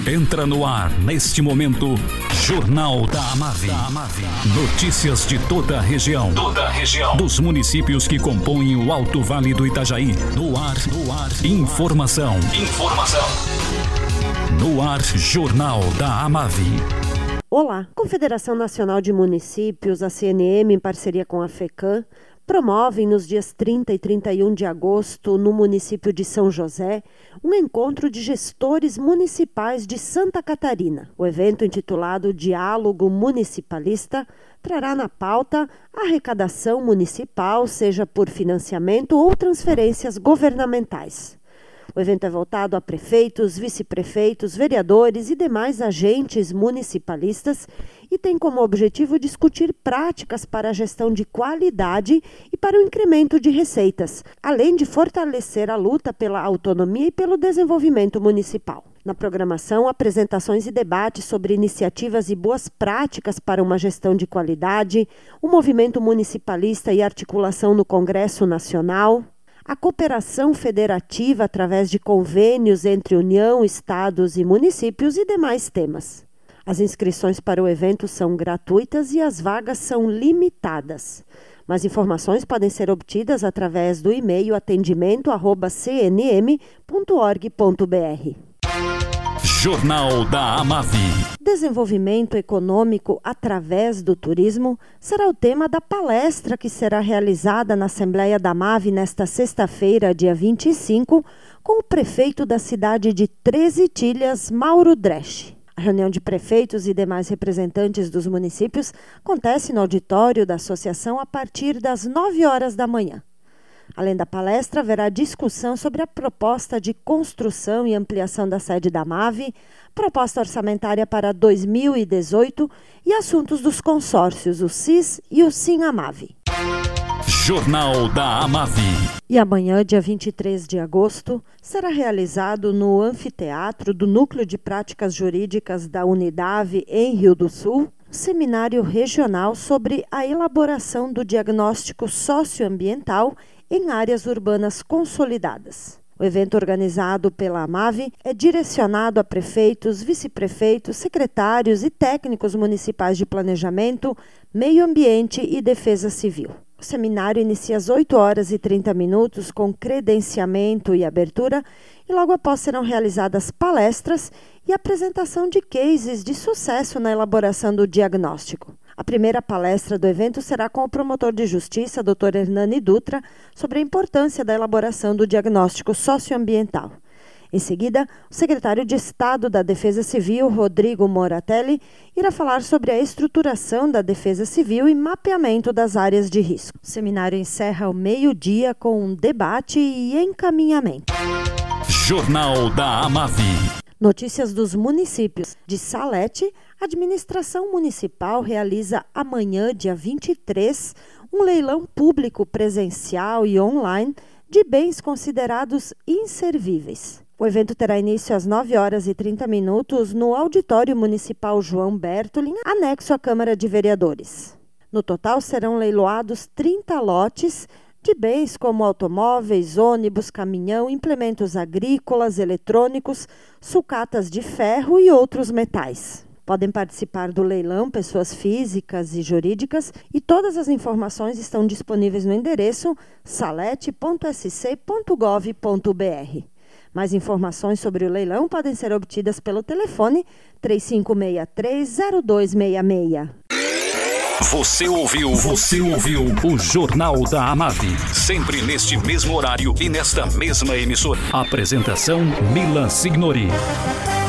Entra no ar, neste momento, Jornal da Amave. Notícias de toda a região. Dos municípios que compõem o Alto Vale do Itajaí. No ar. Informação. No ar, Jornal da Amave. Olá, Confederação Nacional de Municípios, a CNM, em parceria com a FECAM, promovem nos dias 30 e 31 de agosto, no município de São José, um encontro de gestores municipais de Santa Catarina. O evento, intitulado Diálogo Municipalista, trará na pauta a arrecadação municipal, seja por financiamento ou transferências governamentais. O evento é voltado a prefeitos, vice-prefeitos, vereadores e demais agentes municipalistas e tem como objetivo discutir práticas para a gestão de qualidade e para o incremento de receitas, além de fortalecer a luta pela autonomia e pelo desenvolvimento municipal. Na programação, apresentações e debates sobre iniciativas e boas práticas para uma gestão de qualidade, o movimento municipalista e articulação no Congresso Nacional, a cooperação federativa através de convênios entre União, estados e municípios e demais temas. As inscrições para o evento são gratuitas e as vagas são limitadas. Mais informações podem ser obtidas através do e-mail atendimento@cnm.org.br. Jornal da Amave. Desenvolvimento econômico através do turismo será o tema da palestra que será realizada na Assembleia da Amave nesta sexta-feira, dia 25, com o prefeito da cidade de Três Itilhas, Mauro Dresch. A reunião de prefeitos e demais representantes dos municípios acontece no auditório da associação a partir das 9 horas da manhã. Além da palestra, haverá discussão sobre a proposta de construção e ampliação da sede da Amave, proposta orçamentária para 2018 e assuntos dos consórcios, o CIS e o SIM-Amave. Jornal da Amave. E amanhã, dia 23 de agosto, será realizado no anfiteatro do Núcleo de Práticas Jurídicas da Unidave, em Rio do Sul, seminário regional sobre a elaboração do diagnóstico socioambiental em áreas urbanas consolidadas. O evento organizado pela Amave é direcionado a prefeitos, vice-prefeitos, secretários e técnicos municipais de planejamento, meio ambiente e defesa civil. O seminário inicia às 8 horas e 30 minutos com credenciamento e abertura e logo após serão realizadas palestras e apresentação de cases de sucesso na elaboração do diagnóstico. A primeira palestra do evento será com o promotor de justiça, Dr. Hernani Dutra, sobre a importância da elaboração do diagnóstico socioambiental. Em seguida, o secretário de Estado da Defesa Civil, Rodrigo Moratelli, irá falar sobre a estruturação da Defesa Civil e mapeamento das áreas de risco. O seminário encerra ao meio-dia com um debate e encaminhamento. Jornal da Amave. Notícias dos municípios. De Salete, a administração municipal realiza amanhã, dia 23, um leilão público presencial e online de bens considerados inservíveis. O evento terá início às 9 horas e 30 minutos no Auditório Municipal João Bertolin, anexo à Câmara de Vereadores. No total, serão leiloados 30 lotes de bens como automóveis, ônibus, caminhão, implementos agrícolas, eletrônicos, sucatas de ferro e outros metais. Podem participar do leilão pessoas físicas e jurídicas e todas as informações estão disponíveis no endereço salete.sc.gov.br. Mais informações sobre o leilão podem ser obtidas pelo telefone 3563-0266. Você ouviu o Jornal da Amave. Sempre neste mesmo horário e nesta mesma emissora. Apresentação Milan Signori.